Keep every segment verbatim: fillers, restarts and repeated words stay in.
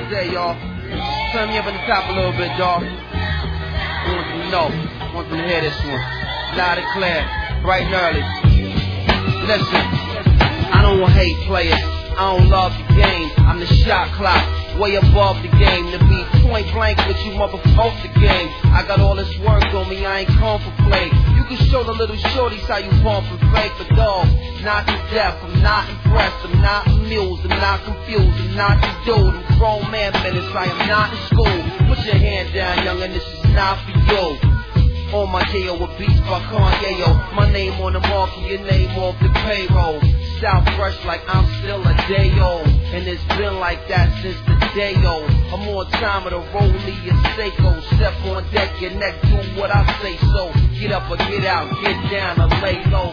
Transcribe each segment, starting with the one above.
Jose, y'all. Turn me up on the top a little bit, dawg. I want them to know. I want them to hear this one. Loud and clear, bright and early. Listen, I don't want hate players. I don't love the game. I'm the shot clock, way above the game. To be point blank with you motherfuckers the game. I got all this work on me, I ain't come for play. You can show the little shorties how you bump and fake, but dog, not to death. I'm not impressed, I'm not amused, I'm not confused, I'm not the dude. I'm grown man minutes, I am not in school. Put your hand down, youngin', this is not for you. On my J O with beats by Kanye, yo. My name on the mark and your name off the payroll. South fresh like I'm still a day old. And it's been like that since the day old. I'm on time with a rollie and Seiko. Step on deck, your neck, do what I say so. Get up or get out, get down or lay low.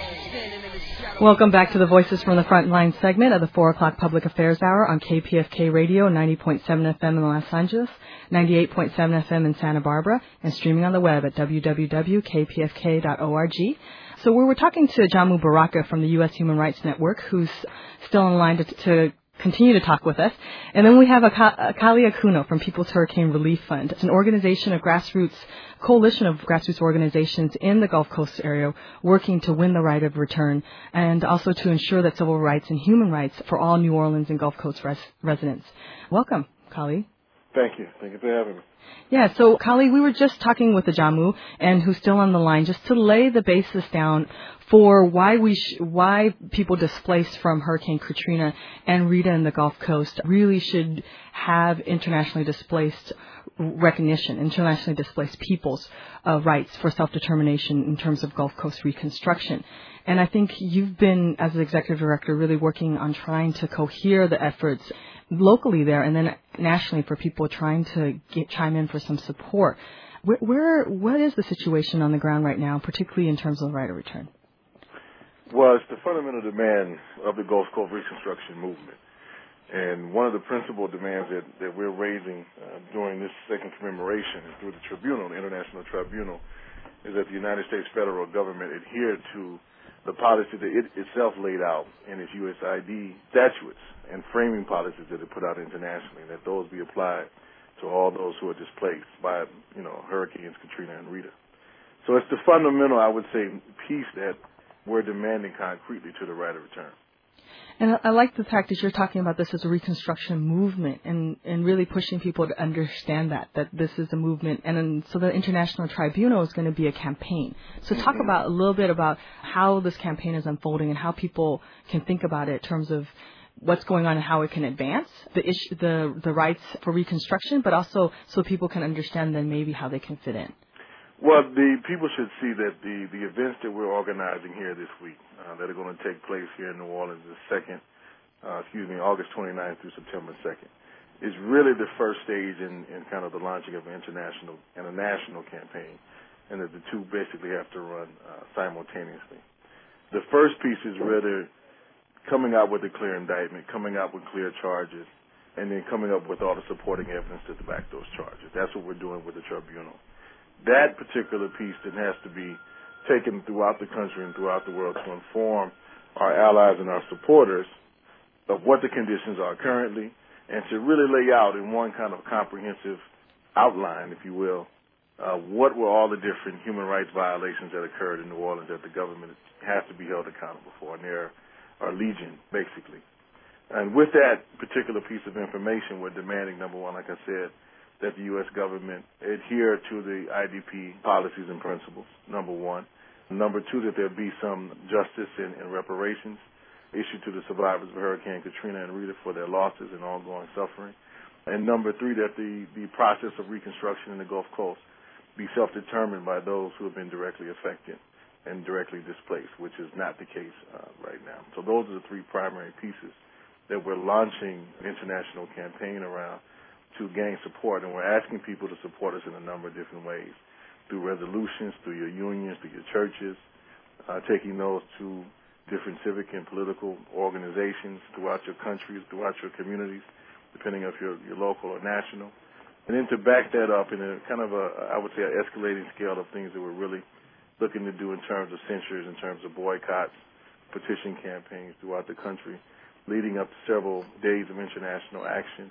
Welcome back to the Voices from the Frontline segment of the four o'clock Public Affairs Hour on K P F K Radio, ninety point seven F M in Los Angeles, ninety-eight point seven F M in Santa Barbara, and streaming on the web at w w w dot k p f k dot org. So we were talking to Jamu Baraka from the U S Human Rights Network, who's still in line to, to continue to talk with us. And then we have Akali Akuno from People's Hurricane Relief Fund. It's an organization of grassroots, coalition of grassroots organizations in the Gulf Coast area working to win the right of return and also to ensure that civil rights and human rights for all New Orleans and Gulf Coast res- residents. Welcome, Kali. Thank you. Thank you for having me. Yeah, so Kali, we were just talking with the Jamu, and who's still on the line, just to lay the basis down for why we sh- why people displaced from Hurricane Katrina and Rita in the Gulf Coast really should have internationally displaced recognition, internationally displaced people's uh, rights for self-determination in terms of Gulf Coast reconstruction. And I think you've been, as the executive director, really working on trying to cohere the efforts locally there and then nationally for people trying to get, chime in for some support. Where, where, what is the situation on the ground right now, particularly in terms of the right of return? Well, it's the fundamental demand of the Gulf Coast Reconstruction movement. And one of the principal demands that, that we're raising uh, during this second commemoration through the tribunal, the International Tribunal, is that the United States federal government adhere to the policy that it itself laid out in its U S I D statutes and framing policies that it put out internationally, that those be applied to all those who are displaced by, you know, hurricanes Katrina and Rita. So it's the fundamental, I would say, piece that we're demanding concretely to the right of return. And I like the fact that you're talking about this as a reconstruction movement and, and really pushing people to understand that, that this is a movement. And then, so the International Tribunal is going to be a campaign. So talk mm-hmm. about a little bit about how this campaign is unfolding and how people can think about it in terms of what's going on and how it can advance the issue, the, the rights for reconstruction, but also so people can understand then maybe how they can fit in. Well, the people should see that the, the events that we're organizing here this week uh, that are going to take place here in New Orleans the second, uh, excuse me, August twenty-ninth through September second, is really the first stage in, in kind of the launching of an international and a national campaign, and that the two basically have to run uh, simultaneously. The first piece is really coming out with a clear indictment, coming out with clear charges, and then coming up with all the supporting evidence to back those charges. That's what we're doing with the tribunal. That particular piece then has to be taken throughout the country and throughout the world to inform our allies and our supporters of what the conditions are currently and to really lay out in one kind of comprehensive outline, if you will, uh, what were all the different human rights violations that occurred in New Orleans that the government has to be held accountable for, and there are legion, basically. And with that particular piece of information, we're demanding, number one, like I said, that the U S government adhere to the I D P policies and principles, number one. Number two, that there be some justice and, and reparations issued to the survivors of Hurricane Katrina and Rita for their losses and ongoing suffering. And number three, that the, the process of reconstruction in the Gulf Coast be self-determined by those who have been directly affected and directly displaced, which is not the case uh, right now. So those are the three primary pieces that we're launching an international campaign around to gain support, and we're asking people to support us in a number of different ways, through resolutions, through your unions, through your churches, uh, taking those to different civic and political organizations throughout your countries, throughout your communities, depending if you're, you're local or national. And then to back that up in a kind of a, I would say, an escalating scale of things that we're really looking to do in terms of censures, in terms of boycotts, petition campaigns throughout the country, leading up to several days of international action,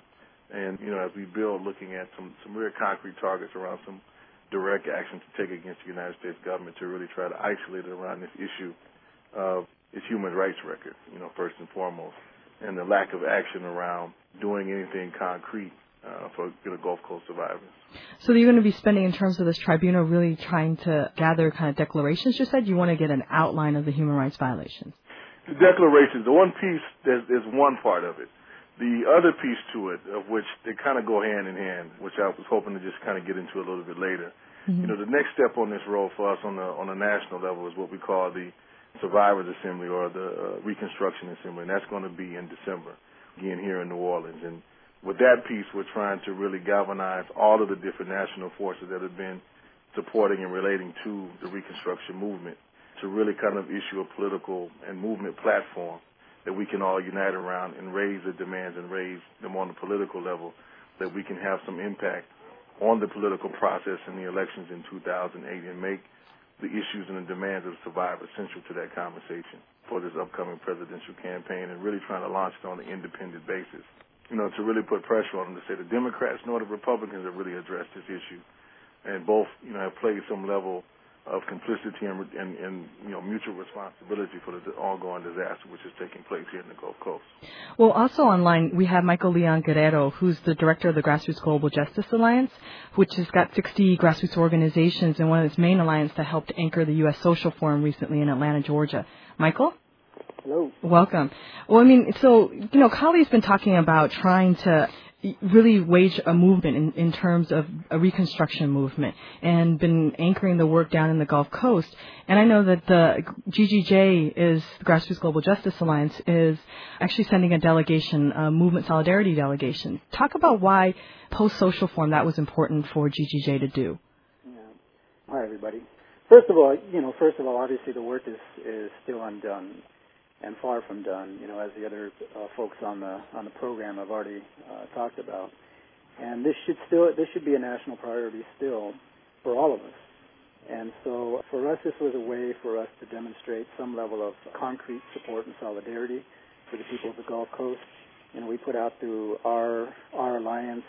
And, you know, as we build, looking at some, some real concrete targets around some direct action to take against the United States government to really try to isolate it around this issue of its human rights record, you know, first and foremost, and the lack of action around doing anything concrete uh, for you know, Gulf Coast survivors. So you're going to be spending, in terms of this tribunal, really trying to gather kind of declarations, you said? You want to get an outline of the human rights violations? The declarations, the one piece, there's, there's one part of it. The other piece to it, of which they kind of go hand in hand, which I was hoping to just kind of get into a little bit later. Mm-hmm. You know, the next step on this road for us on the on the national level is what we call the Survivors Assembly, or the uh, Reconstruction Assembly, and that's going to be in December, again here in New Orleans. And with that piece, we're trying to really galvanize all of the different national forces that have been supporting and relating to the Reconstruction movement to really kind of issue a political and movement platform that we can all unite around and raise the demands and raise them on the political level, that we can have some impact on the political process in the elections in two thousand eight and make the issues and the demands of survivors central to that conversation for this upcoming presidential campaign, and really trying to launch it on an independent basis. You know, to really put pressure on them to say the Democrats nor the Republicans have really addressed this issue, and both, you know, have played some level of complicity and, and, and, you know, mutual responsibility for the ongoing disaster which is taking place here in the Gulf Coast. Well, also online, we have Michael Leon Guerrero, who's the director of the Grassroots Global Justice Alliance, which has got sixty grassroots organizations, and one of its main alliance that helped anchor the U S Social Forum recently in Atlanta, Georgia. Michael? Hello. Welcome. Well, I mean, so, you know, Kali's been talking about trying to really wage a movement in, in terms of a reconstruction movement, and been anchoring the work down in the Gulf Coast. And I know that the G G J is, the Grassroots Global Justice Alliance, is actually sending a delegation, a movement solidarity delegation. Talk about why post-social forum that was important for G G J to do. Yeah. Hi, everybody. First of all, you know, first of all, obviously the work is, is still undone and far from done, you know, as the other uh, folks on the on the program have already uh, talked about. And this should still this should be a national priority still for all of us. And so for us, this was a way for us to demonstrate some level of concrete support and solidarity for the people of the Gulf Coast. You know, we put out through our our alliance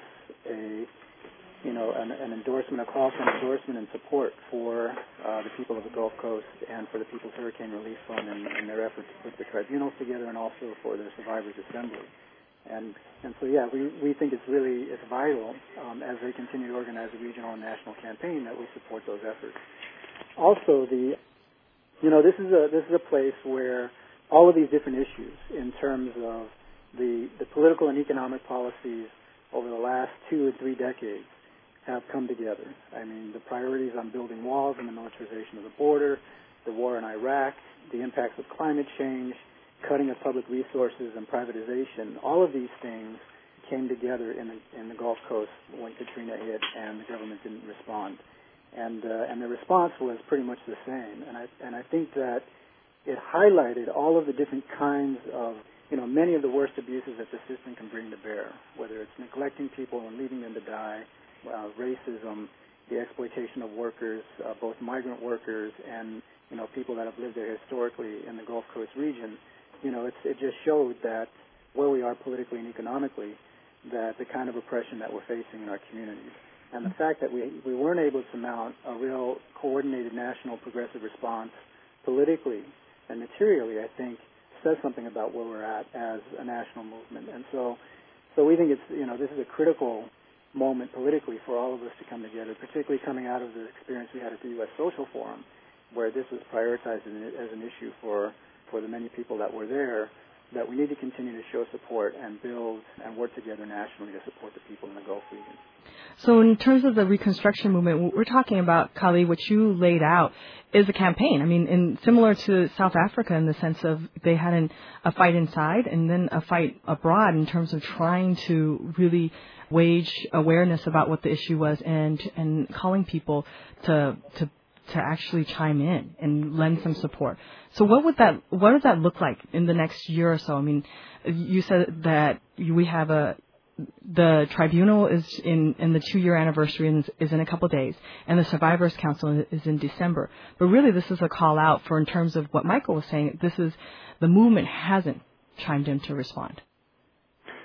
a you know, an, an endorsement, a call for an endorsement and support for uh, the people of the Gulf Coast and for the People's Hurricane Relief Fund and, and their effort to put the tribunals together, and also for the Survivors Assembly. And and so, yeah, we, we think it's really it's vital um, as they continue to organize a regional and national campaign that we support those efforts. Also, the you know this is a this is a place where all of these different issues in terms of the the political and economic policies over the last two or three decades have come together. I mean, the priorities on building walls and the militarization of the border, the war in Iraq, the impacts of climate change, cutting of public resources and privatization, all of these things came together in the, in the Gulf Coast when Katrina hit and the government didn't respond. And uh, and the response was pretty much the same. And I and I think that it highlighted all of the different kinds of, you know, many of the worst abuses that the system can bring to bear, whether it's neglecting people and leaving them to die, Uh, racism, the exploitation of workers, uh, both migrant workers and, you know, people that have lived there historically in the Gulf Coast region. You know, it's, it just showed that where we are politically and economically, that the kind of oppression that we're facing in our communities. And the fact that we, we weren't able to mount a real coordinated national progressive response politically and materially, I think, says something about where we're at as a national movement. And so, so we think it's, you know, this is a critical moment politically for all of us to come together, particularly coming out of the experience we had at the U S Social Forum, where this was prioritized as an issue for, for the many people that were there, that we need to continue to show support and build and work together nationally to support the people in the Gulf region. So in terms of the Reconstruction movement, what we're talking about, Kali, what you laid out is a campaign. I mean, in, similar to South Africa in the sense of they had an, a fight inside and then a fight abroad in terms of trying to really wage awareness about what the issue was and, and calling people to, to to actually chime in and lend some support. So what would that what would that look like in the next year or so? I mean, you said that we have a the tribunal is in, in the two-year anniversary is, is in a couple of days, and the Survivors Council is in December. But really, this is a call out for, in terms of what Michael was saying, this is the movement hasn't chimed in to respond.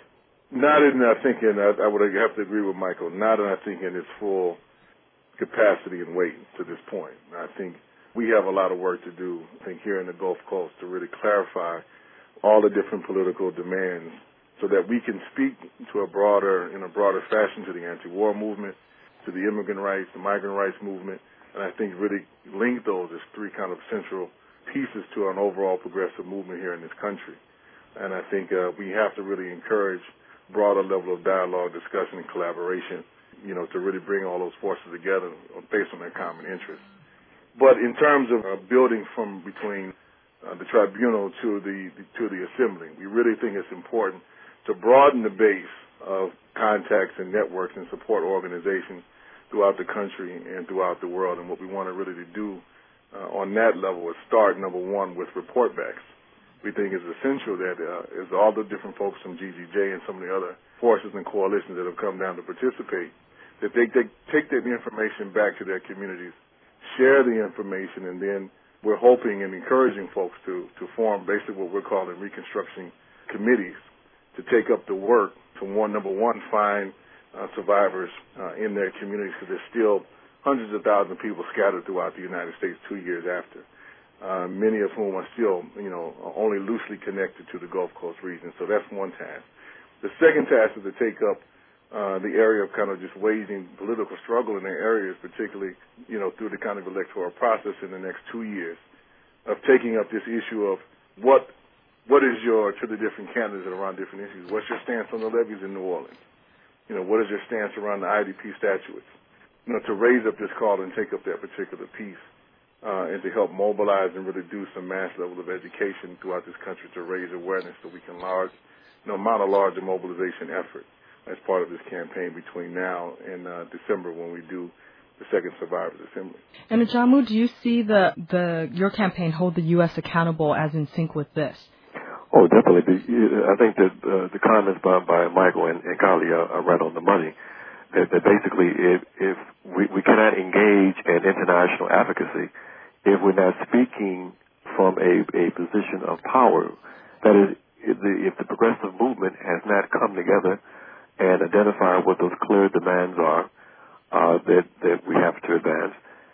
Not in our thinking, I, I would have to agree with Michael, not in our thinking its full capacity and weight to this point. I think we have a lot of work to do, I think, here in the Gulf Coast to really clarify all the different political demands so that we can speak to a broader, in a broader fashion to the anti-war movement, to the immigrant rights, the migrant rights movement, and I think really link those as three kind of central pieces to an overall progressive movement here in this country. And I think uh, we have to really encourage broader level of dialogue, discussion, and collaboration, you know, to really bring all those forces together based on their common interests. But in terms of uh, building from between uh, the tribunal to the, the to the assembly, we really think it's important to broaden the base of contacts and networks and support organizations throughout the country and throughout the world. And what we want to really to do uh, on that level is start, number one, with report backs. We think it's essential that uh, as all the different folks from G G J and some of the other forces and coalitions that have come down to participate, that they, they take that information back to their communities, share the information, and then we're hoping and encouraging folks to, to form basically what we're calling reconstruction committees to take up the work to, one, number one, find uh, survivors uh, in their communities, because there's still hundreds of thousands of people scattered throughout the United States two years after. Uh, many of whom are still, you know, only loosely connected to the Gulf Coast region. So that's one task. The second task is to take up uh, the area of kind of just waging political struggle in their areas, particularly, you know, through the kind of electoral process in the next two years, of taking up this issue of what what is your, to the different candidates around different issues, what's your stance on the levees in New Orleans? You know, what is your stance around the I D P statutes? You know, to raise up this call and take up that particular piece. Uh, and to help mobilize and really do some mass level of education throughout this country to raise awareness so we can large, you know, mount a larger mobilization effort as part of this campaign between now and uh, December when we do the second Survivors Assembly. And Ajamu, do you see the, the your campaign hold the U S accountable as in sync with this? Oh, definitely. I think that uh, the comments by, by Michael and, and Kali are, are right on the money. That, that basically, if, if we, we cannot engage in international advocacy if we're not speaking from a, a position of power, that is, if the, if the progressive movement has not come together and identified what those clear demands are uh, that, that we have to advance,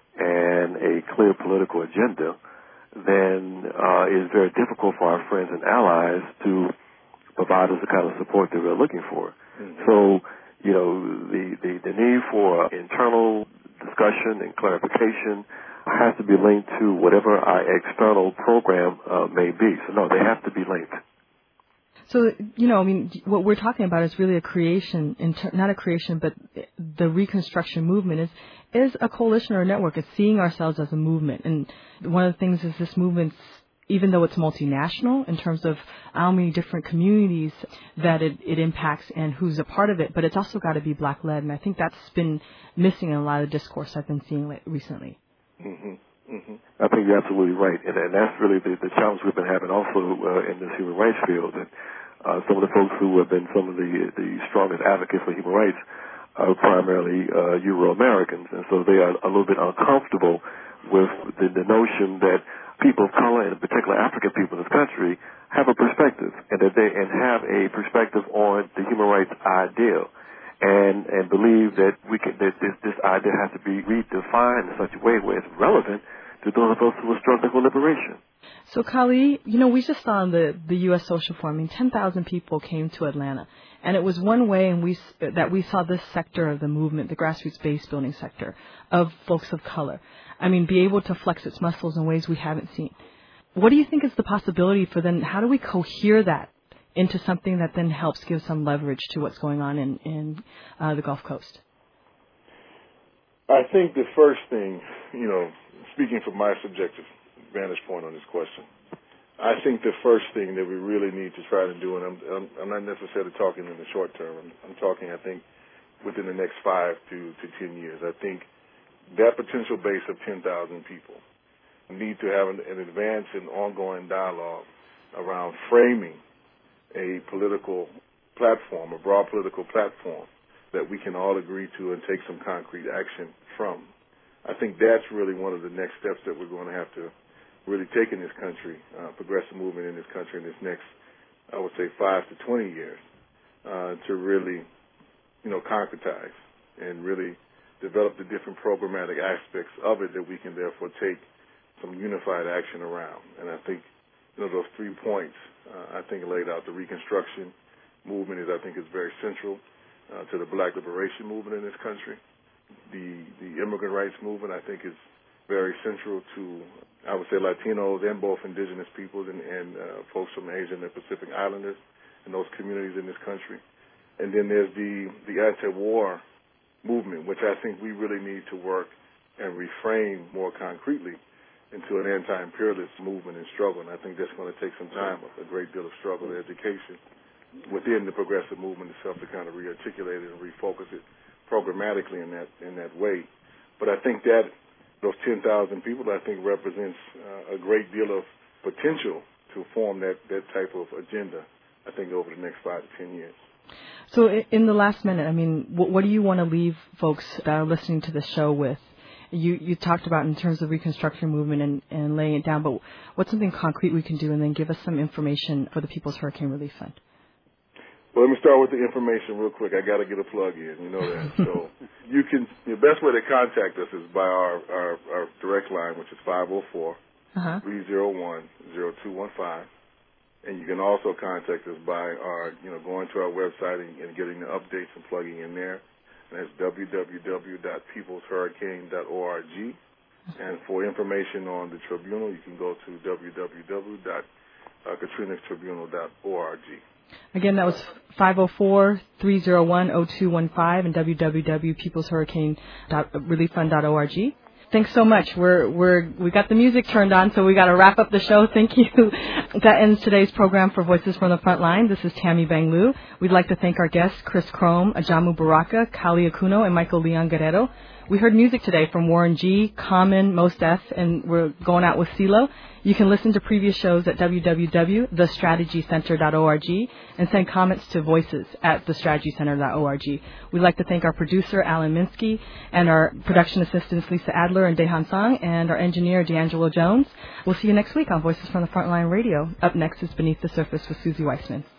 and a clear political agenda, then uh, it's very difficult for our friends and allies to provide us the kind of support that we're looking for. Mm-hmm. So, you know, the, the, the need for internal discussion and clarification has to be linked to whatever our external program uh, may be. So, no, they have to be linked. So, you know, I mean, what we're talking about is really a creation, not a creation, but the Reconstruction movement is is a coalition or a network. It's seeing ourselves as a movement. And one of the things is this movement, even though it's multinational in terms of how many different communities that it, it impacts and who's a part of it, but it's also got to be Black-led. And I think that's been missing in a lot of discourse I've been seeing recently. Mm-hmm. Mm-hmm. I think you're absolutely right. And, and that's really the, the challenge we've been having also uh, in this human rights field. And uh, some of the folks who have been some of the, the strongest advocates for human rights are primarily uh, Euro-Americans. And so they are a little bit uncomfortable with the, the notion that people of color, and in particular African people in this country, have a perspective, and that they and have a perspective on the human rights ideal, and and believe that we can that this this idea has to be redefined in such a way where it's relevant to those of us who are struggling for liberation. So, Kali, you know, we just saw in the the U S Social Forum, I mean, ten thousand people came to Atlanta, and it was one way, and we that we saw this sector of the movement, the grassroots base building sector of folks of color. I mean, be able to flex its muscles in ways we haven't seen. What do you think is the possibility for then? How do we cohere that into something that then helps give some leverage to what's going on in, in uh, the Gulf Coast? I think the first thing, you know, speaking from my subjective vantage point on this question, I think the first thing that we really need to try to do, and I'm, I'm, I'm not necessarily talking in the short term, I'm, I'm talking, I think, within the next five to, to ten years, I think that potential base of ten thousand people need to have an, an advanced and ongoing dialogue around framing a political platform, a broad political platform that we can all agree to and take some concrete action from. I think that's really one of the next steps that we're going to have to really take in this country, uh, progressive movement in this country in this next, I would say, five to twenty years, uh, to really, you know, concretize and really develop the different programmatic aspects of it that we can therefore take some unified action around. And I think, you know, those three points, uh, I think laid out. The Reconstruction movement is, I think, is very central uh, to the Black liberation movement in this country. The the immigrant rights movement, I think, is very central to, I would say, Latinos and both indigenous peoples and, and uh, folks from Asia and the Pacific Islanders and those communities in this country. And then there's the, the anti-war movement, which I think we really need to work and reframe more concretely into an anti-imperialist movement and struggle. And I think that's going to take some time, a great deal of struggle and education within the progressive movement itself to kind of re-articulate it and refocus it programmatically in that in that way. But I think that those ten thousand people, I think, represents uh, a great deal of potential to form that, that type of agenda, I think, over the next five to ten years. So in the last minute, I mean, what, what do you want to leave folks that are listening to the show with? You you talked about in terms of Reconstruction movement and, and laying it down, but what's something concrete we can do, and then give us some information for the People's Hurricane Relief Fund? Well, let me start with the information real quick. I got to get a plug in, you know that. So you can, the best way to contact us is by our, our, our direct line, which is five oh four, three oh one, oh two one five. And you can also contact us by our, you know, going to our website and, and getting the updates and plugging in there. And that's w w w dot peoples hurricane dot org. And for information on the tribunal, you can go to w w w dot katrina tribunal dot org. Again, that was five oh four, three oh one, oh two one five and w w w dot peoples hurricane dot relief fund dot org. Thanks so much. We're we're we got the music turned on, so we got to wrap up the show. Thank you. That ends today's program for Voices from the Frontline. This is Tammy Banglu. We'd like to thank our guests, Chris Crome, Ajamu Baraka, Kali Akuno, and Michael Leon Guerrero. We heard music today from Warren G, Common, Mos Def, and we're going out with CeeLo. You can listen to previous shows at w w w dot the strategy center dot org and send comments to voices at the strategy center dot org. We'd like to thank our producer, Alan Minsky, and our production assistants, Lisa Adler and Dehan Song, and our engineer, D'Angelo Jones. We'll see you next week on Voices from the Frontline Radio. Up next is Beneath the Surface with Susie Weissman.